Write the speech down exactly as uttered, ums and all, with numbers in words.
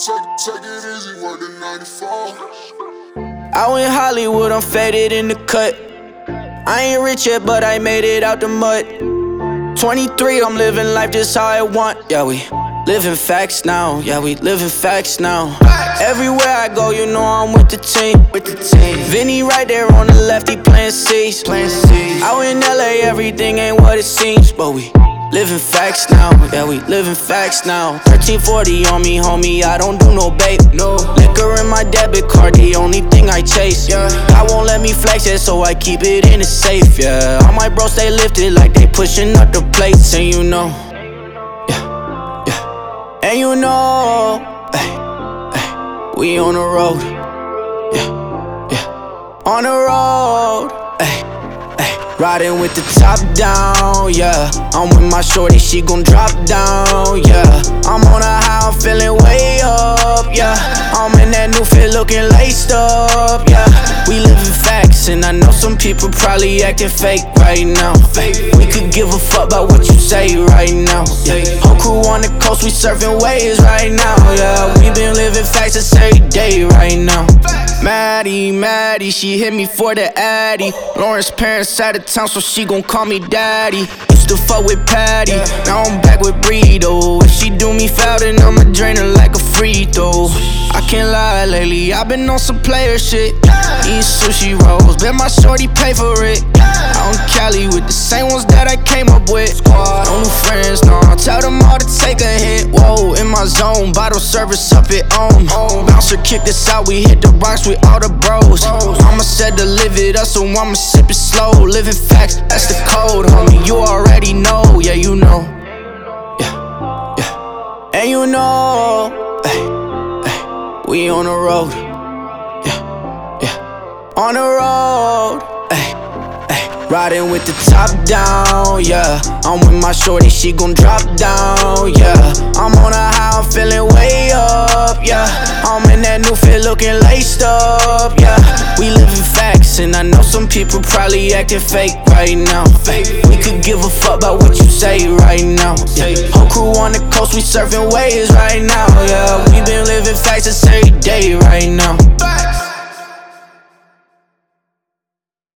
Take, take it easy, working ninety-four. Out in Hollywood, I'm faded in the cut. I ain't rich yet, but I made it out the mud. twenty-three, I'm living life just how I want. Yeah, we living facts now. Yeah, we living facts now. Everywhere I go, you know I'm with the team. With the team. Vinny right there on the left, he playing C's. Playing C's. Out in L A, everything ain't what it seems, but we living facts now. Yeah, we living facts now. thirteen forty on me, homie. I don't do no bait. No liquor in my debit card, the only thing I chase. Yeah, I won't let me flex it, so I keep it in the safe. Yeah, all my bros stay lifted like they pushing up the plates, and you know. Yeah, yeah, and you know. Ay, ay, we on the road. Yeah, yeah, on the road. Ay. Riding with the top down, yeah. I'm with my shorty, she gon' drop down, yeah. I'm on a high, I'm feeling way up, yeah. I'm in that new fit looking laced up, yeah. We living facts, and I know some people probably acting fake right now. We could give a fuck about what you say right now, yeah. Whole crew on the coast, we surfing waves right now, yeah. We been living facts this every day right now. Maddie, Maddie, she hit me for the Addy. Lawrence parents out of town, so she gon' call me daddy. Used to fuck with Patty, now I'm back with Breedo. If she do me foul, then I'ma drain her like a free throw. I can't lie, lately I've been on some player shit. Eating sushi rolls, bet my shorty pay for it. Out in Cali with the same ones that I came up with. No new friends, no, tell them all to take a hit. Whoa, in my zone, bottle service up at home. Bouncer kicked us out, we hit the rocks with all the bros. Mama said to live it up, so I'ma sip it slow. Living facts, that's the code, homie, you already know. Yeah, you know. Yeah, yeah, and you know. Ay, ay, we on the road. Yeah, yeah, on the road. Ay. Riding with the top down, yeah. I'm with my shorty, she gon' drop down, yeah. I'm on a high, I'm feeling way up, yeah. I'm in that new fit looking laced up, yeah. We living facts, and I know some people probably acting fake right now. We could give a fuck about what you say right now, yeah. Whole crew on the coast, we surfing waves right now, yeah. We been living facts this every day right now.